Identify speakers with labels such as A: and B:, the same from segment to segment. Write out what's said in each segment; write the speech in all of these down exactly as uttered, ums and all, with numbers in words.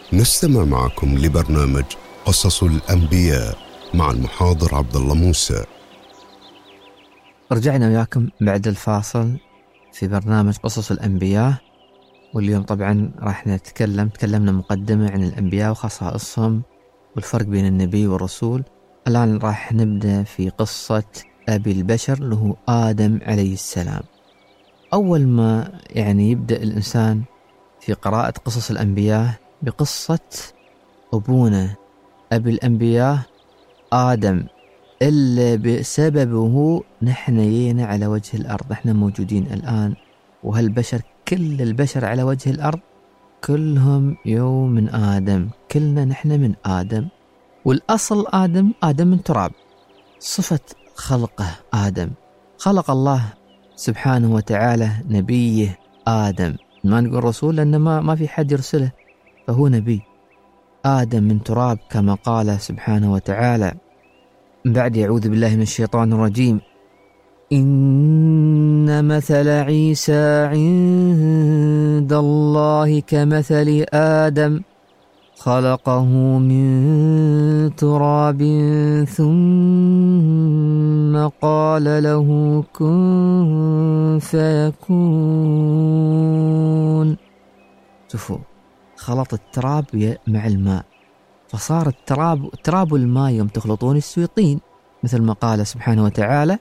A: نستمع معكم لبرنامج قصص الأنبياء مع المحاضر عبد الله موسى.
B: رجعنا وياكم بعد الفاصل في برنامج قصص الأنبياء، واليوم طبعا راح نتكلم تكلمنا مقدمة عن الأنبياء وخصائصهم والفرق بين النبي والرسول. الآن راح نبدأ في قصة أبي البشر اللي هو آدم عليه السلام. أول ما يعني يبدأ الإنسان في قراءة قصص الأنبياء بقصة أبونا أبي الأنبياء آدم، اللي بسببه نحن جينا على وجه الأرض، نحن موجودين الآن، وهالبشر كل البشر على وجه الأرض كلهم يوم من آدم، كلنا نحن من آدم، والأصل آدم آدم من تراب. صفة خلقه آدم، خلق الله سبحانه وتعالى نبيه آدم، ما نقول رسول لأن ما, ما في حد يرسله، فهو نبي آدم من تراب كما قال سبحانه وتعالى. بعد أعوذ بالله من الشيطان الرجيم: إن مثل عيسى عند الله كمثل آدم خلقه من تراب ثم قال له كن فيكون. شوفوا، خلط التراب مع الماء فصار التراب التراب والماء يوم تخلطون يسوي طين، مثل ما قال سبحانه وتعالى: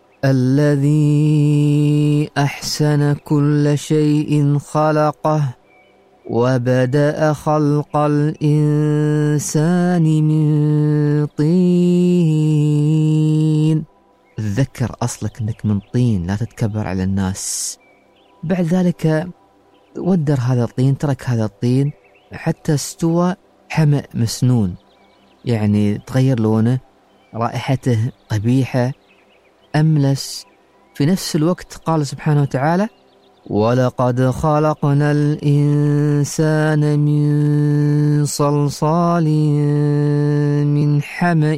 B: الذي أحسن كل شيء خلقه وبدأ خلق الإنسان من طين. تذكر أصلك أنك من طين، لا تتكبر على الناس. بعد ذلك ودر هذا الطين، ترك هذا الطين حتى استوى حمأ مسنون، يعني تغير لونه، رائحته قبيحة، أملس. في نفس الوقت قال سبحانه وتعالى: ولقد خلقنا الإنسان من صلصال من حمأ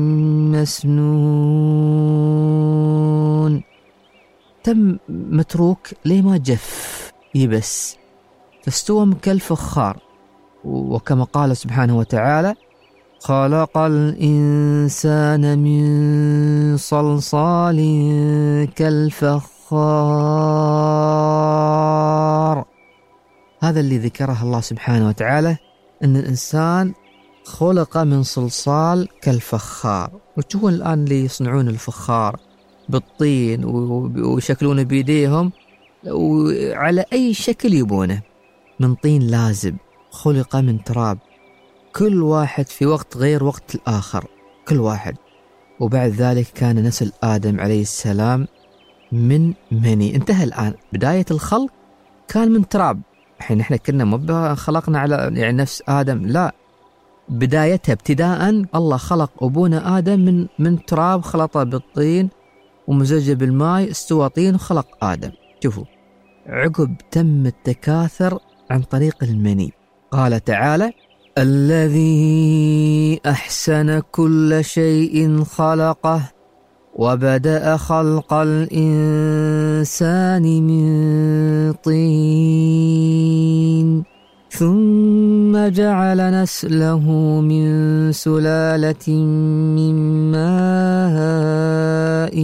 B: مسنون. تم متروك ليه ما جف يبس، فاستوى كالفخار. وكما قال سبحانه وتعالى: خلق الإنسان من صلصال كالفخار. هذا اللي ذكره الله سبحانه وتعالى، أن الإنسان خلق من صلصال كالفخار. وتشوفون الآن اللي يصنعون الفخار بالطين ويشكلونه بيديهم وعلى أي شكل يبونه، من طين لازب، خلق من تراب، كل واحد في وقت غير وقت الآخر، كل واحد. وبعد ذلك كان نسل آدم عليه السلام من مني. انتهى الآن، بداية الخلق كان من تراب. الحين احنا كنا مو خلقنا على يعني نفس آدم، لا، بدايتها ابتداء الله خلق أبونا آدم من من تراب، خلطه بالطين ومزجه بالماء، استوى طين وخلق آدم. شوفوا، عقب تم التكاثر عن طريق المني. قال تعالى: الذي أحسن كل شيء خلقه وبدأ خلق الإنسان من طين ثم جعل نسله من سلالة من ماء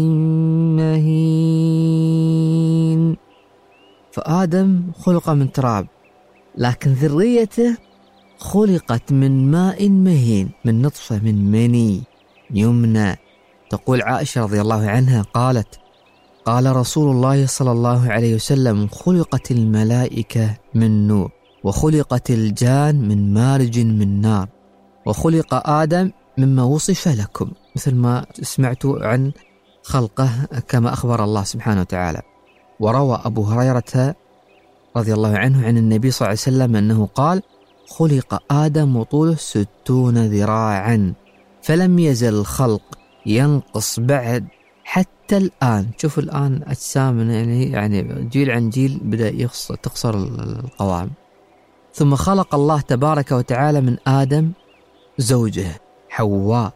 B: مهين. فآدم خلق من تراب، لكن ذريته خلقت من ماء مهين، من نطفة، من مني يمنى. تقول عائشة رضي الله عنها قالت: قال رسول الله صلى الله عليه وسلم: خلقت الملائكة من نور، وخلقت الجان من مارج من نار، وخلق آدم مما وصف لكم، مثل ما سمعتوا عن خلقه كما أخبر الله سبحانه وتعالى. وروى أبو هريرة رضي الله عنه عن النبي صلى الله عليه وسلم أنه قال: خلق آدم وطوله ستون ذراعا فلم يزل الخلق ينقص بعد حتى الآن. شوف الآن أجسامنا يعني يعني جيل عن جيل بدأ تقصر القوام. ثم خلق الله تبارك وتعالى من آدم زوجه حواء.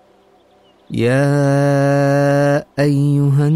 B: يا أيها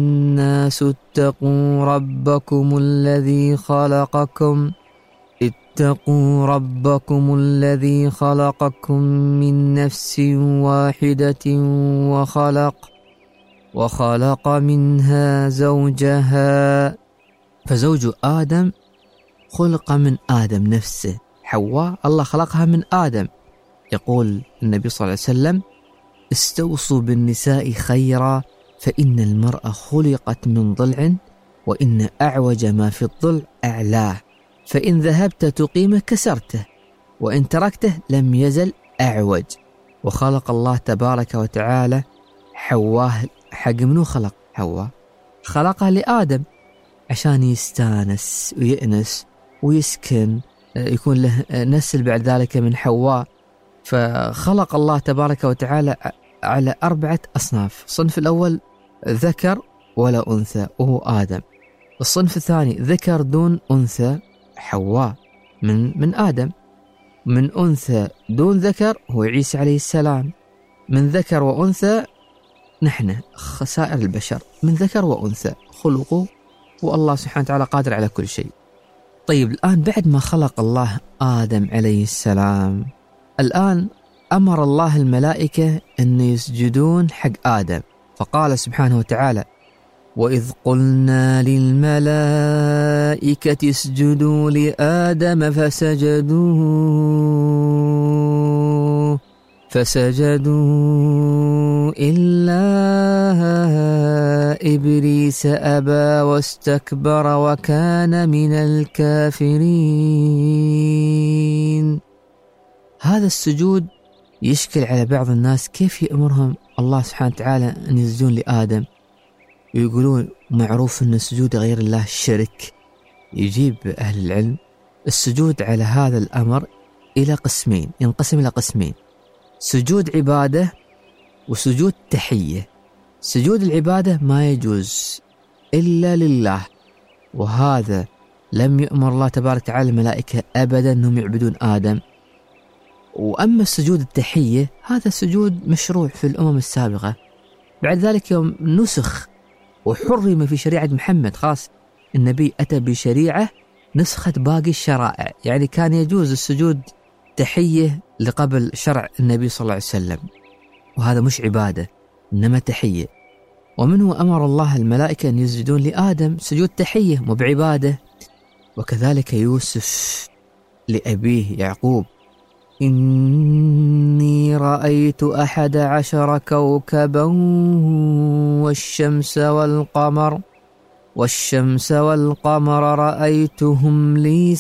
B: الناس اتقوا ربكم الذي خلقكم اتقوا ربكم الذي خلقكم من نفس واحدة وخلق وخلق منها زوجها. فزوج آدم خلق من آدم نفسه، حواء الله خلقها من آدم. يقول النبي صلى الله عليه وسلم: استوصوا بالنساء خيرا فإن المرأة خلقت من ضلع وإن أعوج ما في الضلع أعلاه، فإن ذهبت تقيمه كسرته وإن تركته لم يزل أعوج. وخلق الله تبارك وتعالى حواء. حق منو خلق حواء؟ خلقها لآدم عشان يستانس ويأنس ويسكن، يكون له نسل بعد ذلك من حواء. فخلق الله تبارك وتعالى على أربعة أصناف. الصنف الأول ذكر ولا أنثى وهو آدم. الصنف الثاني ذكر دون أنثى، حواء من من آدم. من أنثى دون ذكر هو عيسى عليه السلام. من ذكر وأنثى نحن خسائر البشر، من ذكر وأنثى خلقوا، والله سبحانه وتعالى قادر على كل شيء. طيب الآن بعد ما خلق الله آدم عليه السلام، الآن أمر الله الملائكة أن يسجدون حق آدم، فقال سبحانه وتعالى: وإذ قلنا للملائكة اسجدوا لآدم فسجدوا فسجدوا إلا إبليس أبى واستكبر وكان من الكافرين. هذا السجود يشكل على بعض الناس، كيف يأمرهم الله سبحانه وتعالى أن يسجدون لآدم؟ ويقولون معروف أن السجود غير الله شرك. يجيب أهل العلم السجود على هذا الأمر إلى قسمين، ينقسم إلى قسمين: سجود عبادة وسجود تحية. سجود العبادة ما يجوز إلا لله، وهذا لم يأمر الله تبارك وتعالى الملائكة أبدا أنهم يعبدون آدم. وأما السجود التحية هذا سجود مشروع في الأمم السابقة، بعد ذلك يوم نسخ وحرم في شريعة محمد، خاص النبي أتى بشريعة نسخت باقي الشرائع. يعني كان يجوز السجود تحية لقبل شرع النبي صلى الله عليه وسلم، وهذا مش عبادة إنما تحية. ومنه أمر الله الملائكة أن يسجدون لآدم سجود تحية مو بعبادة. وكذلك يوسف لأبيه يعقوب: إني رأيت أحد عشر كوكبا والشمس والقمر والشمس والقمر رأيتهم لي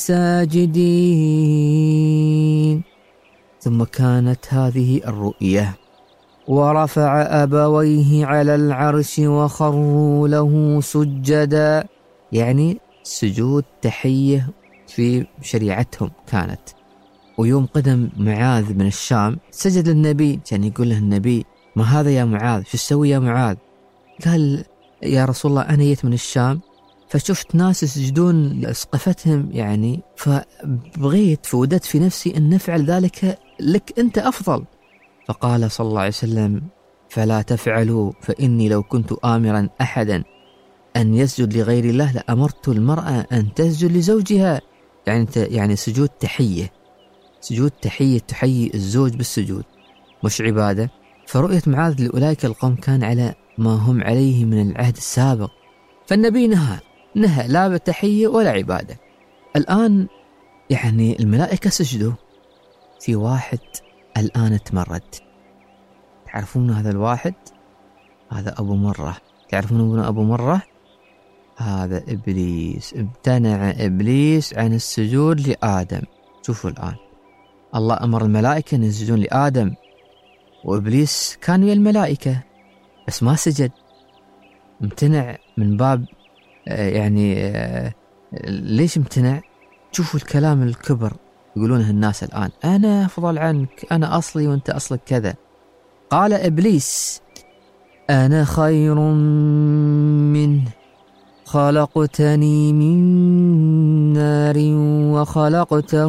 B: ساجدين. ثم كانت هذه الرؤية: ورفع أبويه على العرش وخروا له سجدا. يعني سجود تحية في شريعتهم كانت. ويوم قدم معاذ من الشام سجد النبي، كان يقول له النبي: ما هذا يا معاذ؟ شو تسوي يا معاذ؟ قال: يا رسول الله أنا جيت من الشام فشفت ناس يسجدون لأسقفتهم، يعني فبغيت فودت في نفسي أن نفعل ذلك لك أنت أفضل. فقال صلى الله عليه وسلم: فلا تفعلوا، فإني لو كنت آمرا أحدا أن يسجد لغير الله لأمرت المرأة أن تسجد لزوجها. يعني يعني سجود تحية، سجود تحية تحيي الزوج بالسجود مش عبادة. فرؤية معاذ لأولئك القوم كان على ما هم عليه من العهد السابق، فالنبي نهى نهى لا بتحية ولا عبادة. الآن يعني الملائكة سجدوا في واحد الآن تمرد. تعرفون هذا الواحد؟ هذا أبو مرة. تعرفون أبو مرة؟ هذا إبليس. امتنع إبليس عن السجود لآدم. شوفوا الآن الله أمر الملائكة أن يسجدون لآدم، وإبليس كان ويا الملائكة بس ما سجد، امتنع من باب يعني ليش امتنع؟ شوفوا الكلام الكبر يقولونه الناس الآن: أنا أفضل عنك، أنا أصلي وأنت أصلك كذا. قال إبليس: أنا خير منه خلقتني من نار وخلقته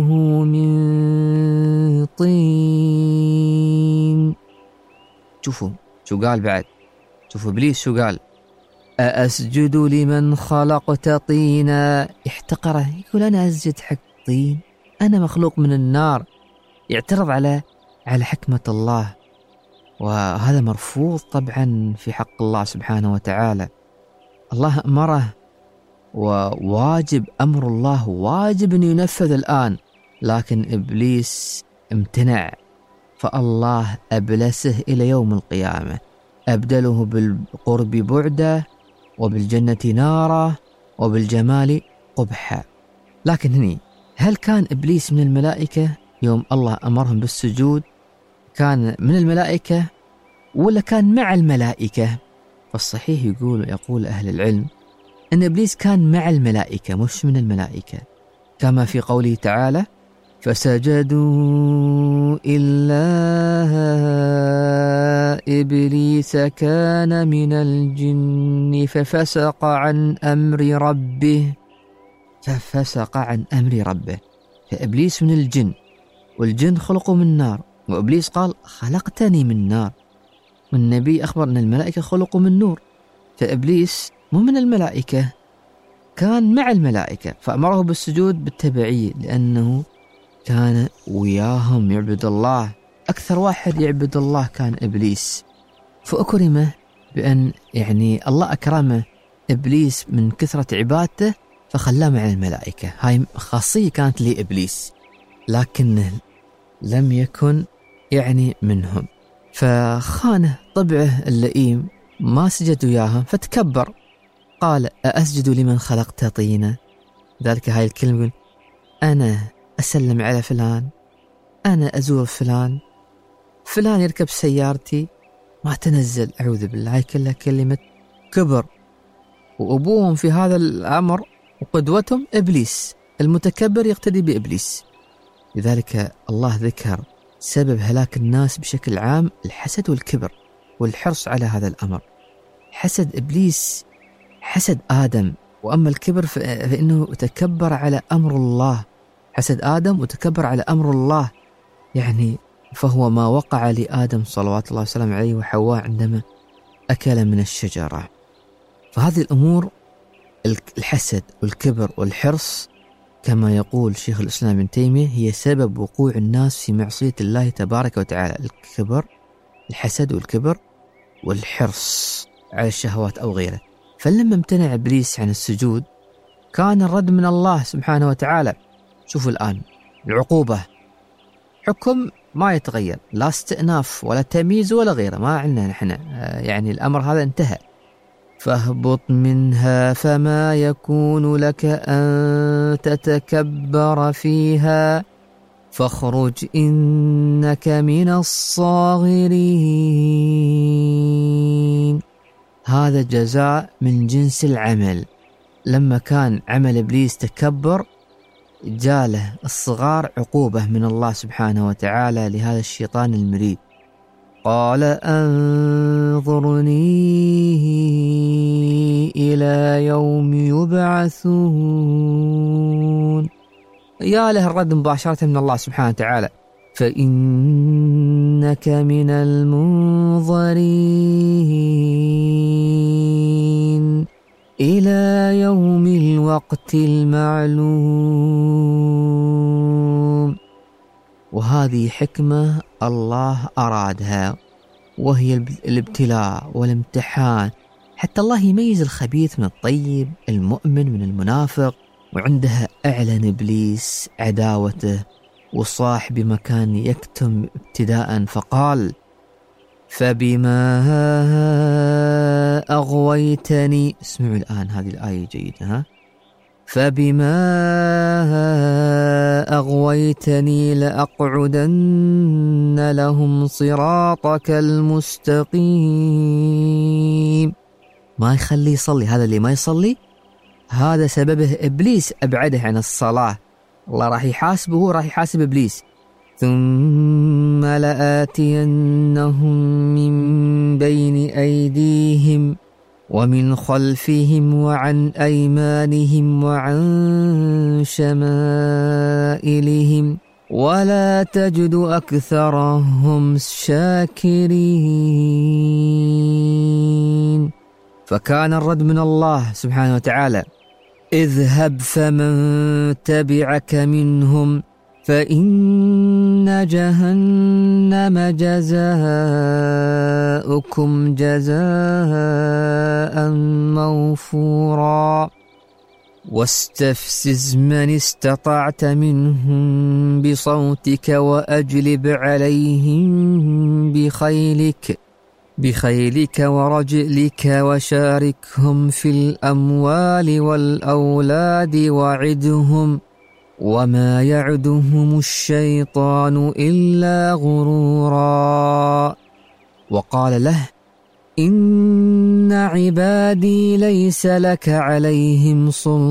B: من طين. شوفوا شو قال بعد، شوفوا إبليس شو قال: أأسجد لمن خلقت طينا. احتقره، يقول أنا أسجد حق طين، أنا مخلوق من النار، يعترض على على حكمة الله، وهذا مرفوض طبعا في حق الله سبحانه وتعالى. الله أمره وواجب، أمر الله واجب أن ينفذ الآن، لكن إبليس امتنع، فالله أبلسه إلى يوم القيامة، أبدله بالقرب بعده وبالجنة نارا وبالجمال قبحا. لكن هني هل كان إبليس من الملائكة يوم الله أمرهم بالسجود؟ كان من الملائكة ولا كان مع الملائكة؟ فالصحيح يقول يقول أهل العلم أن إبليس كان مع الملائكة مش من الملائكة، كما في قوله تعالى: فسجدوا إلا إبليس كان من الجن ففسق عن أمر ربه ففسق عن أمر ربه. فإبليس من الجن، والجن خلقوا من نار، وإبليس قال خلقتني من نار، والنبي أخبر أن الملائكة خلقوا من نور، فإبليس مو من الملائكة، كان مع الملائكة، فأمره بالسجود بالتبعية لأنه كان وياهم يعبد الله. أكثر واحد يعبد الله كان إبليس، فأكرمه بأن يعني الله أكرمه إبليس من كثرة عبادته فخلاه مع الملائكة. هاي خاصية كانت لإبليس، لكن لم يكن يعني منهم، فخانه طبعه اللئيم، ما سجد وياهم فتكبر، قال: أأسجد لمن خلقت طينا؟ ذلك هاي الكلمة يقول: أنا أسلم على فلان، أنا أزور فلان، فلان يركب سيارتي ما تنزل، أعوذ بالله. هاي كلها كلمة كبر، وأبوهم في هذا الأمر وقدوتهم إبليس، المتكبر يقتدي بإبليس. لذلك الله ذكر سبب هلاك الناس بشكل عام الحسد والكبر والحرص على هذا الأمر. حسد إبليس حسد آدم، وأما الكبر فإنه تكبر على أمر الله. حسد آدم وتكبر على أمر الله، يعني فهو ما وقع لآدم صلوات الله وسلامه عليه وحواء عندما أكل من الشجرة. فهذه الأمور، الحسد والكبر والحرص، كما يقول شيخ الإسلام ابن تيمية، هي سبب وقوع الناس في معصية الله تبارك وتعالى. الكبر، الحسد والكبر والحرص على الشهوات أو غيره. فلما امتنع إبليس عن السجود كان الرد من الله سبحانه وتعالى. شوفوا الآن العقوبة، حكم ما يتغير، لا استئناف ولا تمييز ولا غيره، ما عندنا نحن، يعني الأمر هذا انتهى. فاهبط منها فما يكون لك أن تتكبر فيها فاخرج إنك من الصاغرين. هذا جزاء من جنس العمل. لما كان عمل إبليس تكبر، جاله الصغار عقوبة من الله سبحانه وتعالى لهذا الشيطان المريد. قال أنظرني إلى يوم يبعثون. يا له الرد مباشرة من الله سبحانه وتعالى: فإنك من المنظرين إلى يوم الوقت المعلوم. وهذه حكمة الله أرادها، وهي الابتلاء والامتحان، حتى الله يميز الخبيث من الطيب، المؤمن من المنافق. وعندها أعلن إبليس عداوته وصاح بما كان يكتم ابتداء، فقال: فبما أغويتني. اسمعوا الآن هذه الآية جيدة، ها؟ فبما أغويتني لأقعدن لهم صراطك المستقيم. ما يخلي يصلي، هذا اللي ما يصلي هذا سببه إبليس أبعده عن الصلاة. الله راح يحاسبه، هو راح يحاسب إبليس. ثم لآتينهم من بين أيديهم ومن خلفهم وعن أيمانهم وعن شمائلهم ولا تجد أكثرهم شاكرين. فكان الرد من الله سبحانه وتعالى: اذهب فمن تبعك منهم فإن جهنم جزاؤكم جزاء موفورا واستفزز من استطعت منهم بصوتك وأجلب عليهم بخيلك بخيلك ورجلك وشاركهم في الأموال والأولاد وعدهم وما يعدهم الشيطان إلا غرورا وقال له إن عبادي ليس لك عليهم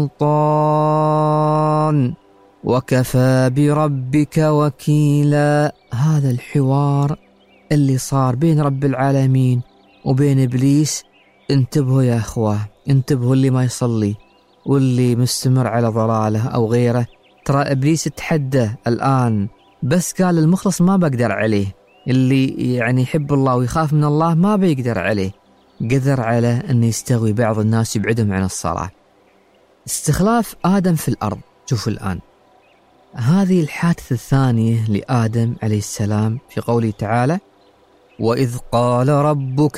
B: سلطان وكفى بربك وكيلا. هذا الحوار اللي صار بين رب العالمين وبين إبليس. انتبهوا يا أخوة، انتبهوا اللي ما يصلي واللي مستمر على ضلاله أو غيره. ترى إبليس تحدى الآن، بس قال المخلص ما بقدر عليه، اللي يعني يحب الله ويخاف من الله ما بيقدر عليه. قدر على أن يستغوي بعض الناس يبعدهم عن الصلاة. استخلاف آدم في الأرض. شوفوا الآن هذه الحادثة الثانية لآدم عليه السلام في قوله تعالى وإذ قال ربك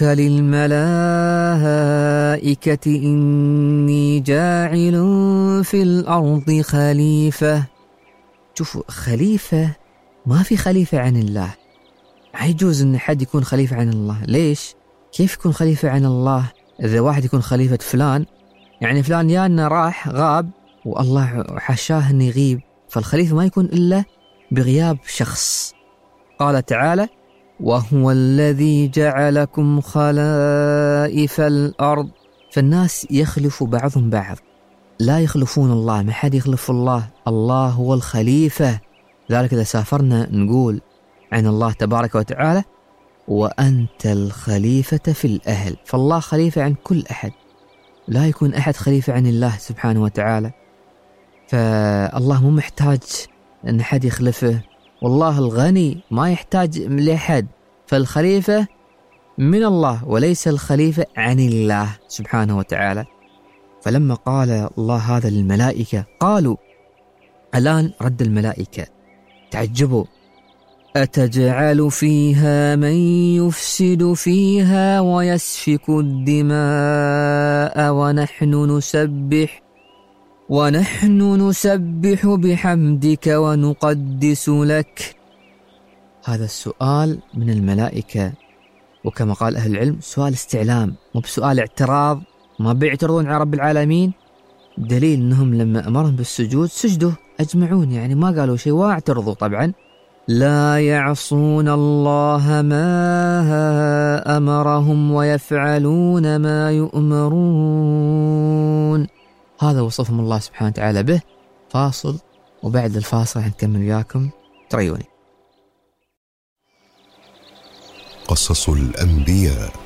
B: للملائكة إني جاعل في الأرض خليفة. شوفوا خليفة، ما في خليفة عن الله. ما يجوز أن حد يكون خليفة عن الله. ليش؟ كيف يكون خليفة عن الله؟ إذا واحد يكون خليفة فلان، يعني فلان يا أنه راح غاب والله حشاه أن يغيب، فالخليفة ما يكون إلا بغياب شخص. قال تعالى وهو الذي جعلكم خلائف الأرض. فالناس يخلف بعضهم بعض، لا يخلفون الله، ما حد يخلف الله. الله هو الخليفة. ذلك إذا سافرنا نقول عن الله تبارك وتعالى وأنت الخليفة في الأهل. فالله خليفة عن كل أحد، لا يكون أحد خليفة عن الله سبحانه وتعالى. فالله مو محتاج أن أحد يخلفه، والله الغني ما يحتاج لأحد. فالخليفة من الله وليس الخليفة عن الله سبحانه وتعالى. فلما قال الله هذا للملائكة قالوا، الآن رد الملائكة تعجبوا، أتجعل فيها من يفسد فيها ويسفك الدماء ونحن نسبح ونحن نسبح بحمدك ونقدس لك. هذا السؤال من الملائكة، وكما قال أهل العلم سؤال استعلام، مو بسؤال اعتراض. ما بيعترضون على رب العالمين، دليل أنهم لما أمرهم بالسجود سجدوا أجمعون، يعني ما قالوا شيء واعترضوا. طبعا لا يعصون الله ما أمرهم ويفعلون ما يؤمرون. هذا وصفهم الله سبحانه وتعالى به. فاصل، وبعد الفاصل هنكمل وياكم، تريوني.
A: قصص الأنبياء.